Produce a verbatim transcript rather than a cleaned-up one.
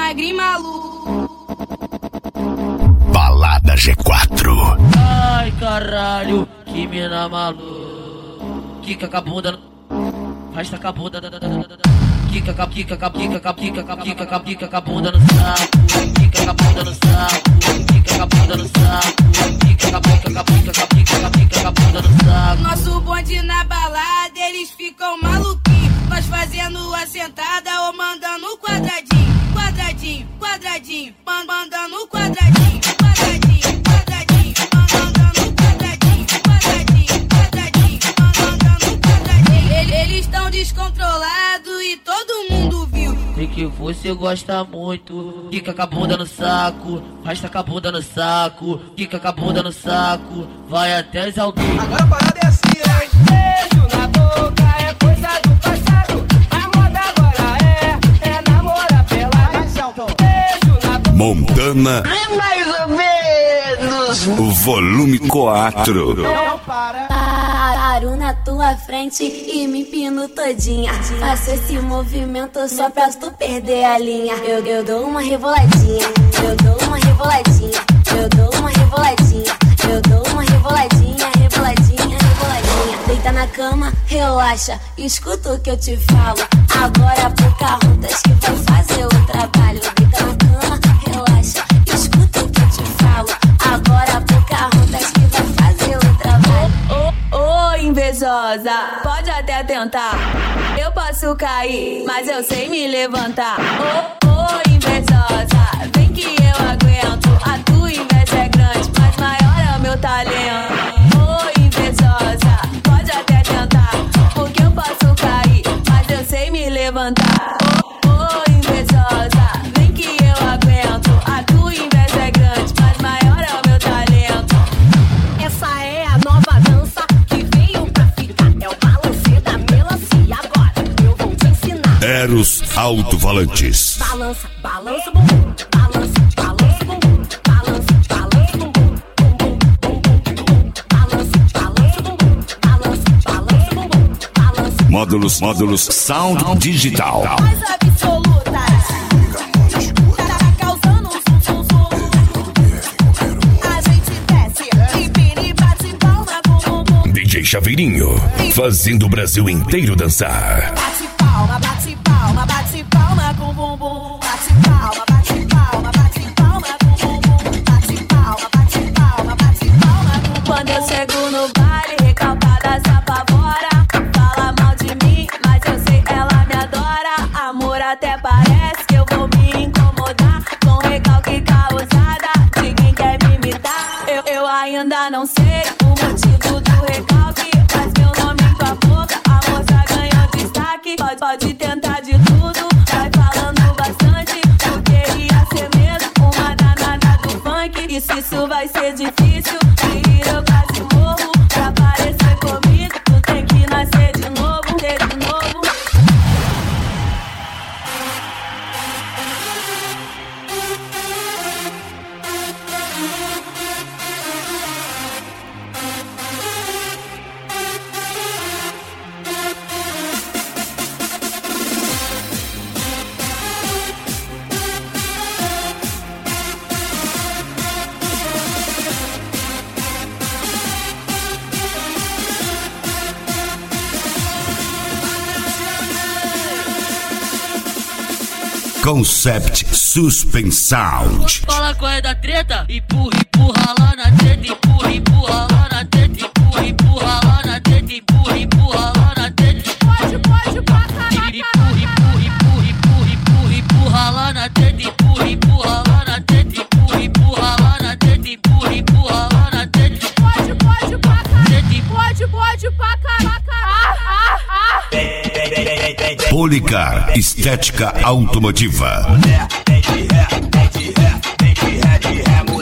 magrinho maluco. Balada G quatro. Ai caralho, que mina maluca. Quica com a bunda, rasta com a bunda. Quica com a quica com a quica com a quica com a quica com a quica com a bunda no saco. Quica com a bunda no saco. Quica com a bunda no saco. Quica com a quica com a quica com a quica com a quica com a bunda no saco. Nosso bonde na balada, eles ficam maluquinhos. Nós fazendo a sentada ou mandando quadradinho. Quadradinho, quadradinho, mandando quadradinho. Quadradinho, quadradinho, mandando quadradinho. Quadradinho, quadradinho, mandando quadradinho. Eles estão descontrolados e todo mundo viu. Sei que você gosta muito. Quica com a bunda no saco. Rasta com a bunda no saco. Quica com a bunda no saco. Vai até os alguém. Agora a parada é assim, hein? Beijo na boca é coisa do passado. A moda agora é, é namorar pela razão. Beijo na boca. Montana. É mais ou menos. Volume quatro. Não para. Paro na tua frente e me empino todinha. Faço esse movimento só pra tu perder a linha. Eu, eu dou uma reboladinha, eu dou uma reboladinha, eu dou uma reboladinha, eu dou uma reboladinha, reboladinha, reboladinha. Deita na cama, relaxa, escuta o que eu te falo. Agora Pocahontas que vai fazer o trabalho. Deita na cama, relaxa, escuta o que eu te falo. Agora Pocahontas que vai fazer o trabalho. Ô, ô, invejosa, pode até tentar. Eu posso cair, mas eu sei me levantar. Ô, ô, invejosa, vem que eu aguento. A tua inveja é grande, mas maior é o meu talento. Ô, invejosa, pode até tentar. Porque eu posso cair, mas eu sei me levantar. Ô, ô, invejosa, vem que eu aguento. A tua inveja é grande, mas maior é o meu talento. Essa é a nova dança que veio pra ficar. É o balancê da melancia. Agora eu vou te ensinar. Eros Alto-Falantes. Balança, balança o bumbum. Balança, balança o bumbum. Balança, balança o bumbum. Bumbum, bumbum, bumbum. Balança, balança o bumbum. Balança, balança o bumbum. Balança. Módulos, módulos Sound Digital. Mais absolutas. Tá causando um zum, zum, zum. A gente desce, empina e bate palma com o bumbum. D J Chaveirinho, fazendo o Brasil inteiro dançar. Bate palma, bate palma, bate palma com o bumbum. Bate palma, bate palma, bate palma com o bumbum. Bate palma, bate palma, bate palma com o bumbum. Quando eu chego no baile, recalcada se apavora. Fala mal de mim, mas eu sei ela me adora. Amor, até parece que eu vou me incomodar com recalque causada de quem quer me imitar. Eu, eu ainda não sei o motivo do recalque, mas meu nome com a boca, a moça ganhou destaque. Pode, pode tentar de tudo, vai falando bastante, porque ia ser mesmo uma danada do funk. E se isso vai ser difícil, de rir eu quase morro. Pra parecer comigo, tu tem que nascer de novo, ser de novo. Concept Suspense Sound. Fala qual é da treta, empurra, empurra lá na treta, empurra, empurra lá na treta, empurra, empurra lá na treta, empurra, empurra lá na treta. Pode, pode, pra caraca. Empurra, empurra, empurra, empurra, empurra, empurra lá na treta, empurra, empurra lá na treta, empurra, empurra lá na treta, empurra, empurra lá na treta. Pode, pode, pra caraca. Pode, pode, pra caraca. Ah, ah, ah. Policar Estética Automotiva. Mulher, vem de ré, vem de ré, vem de ré, de ré.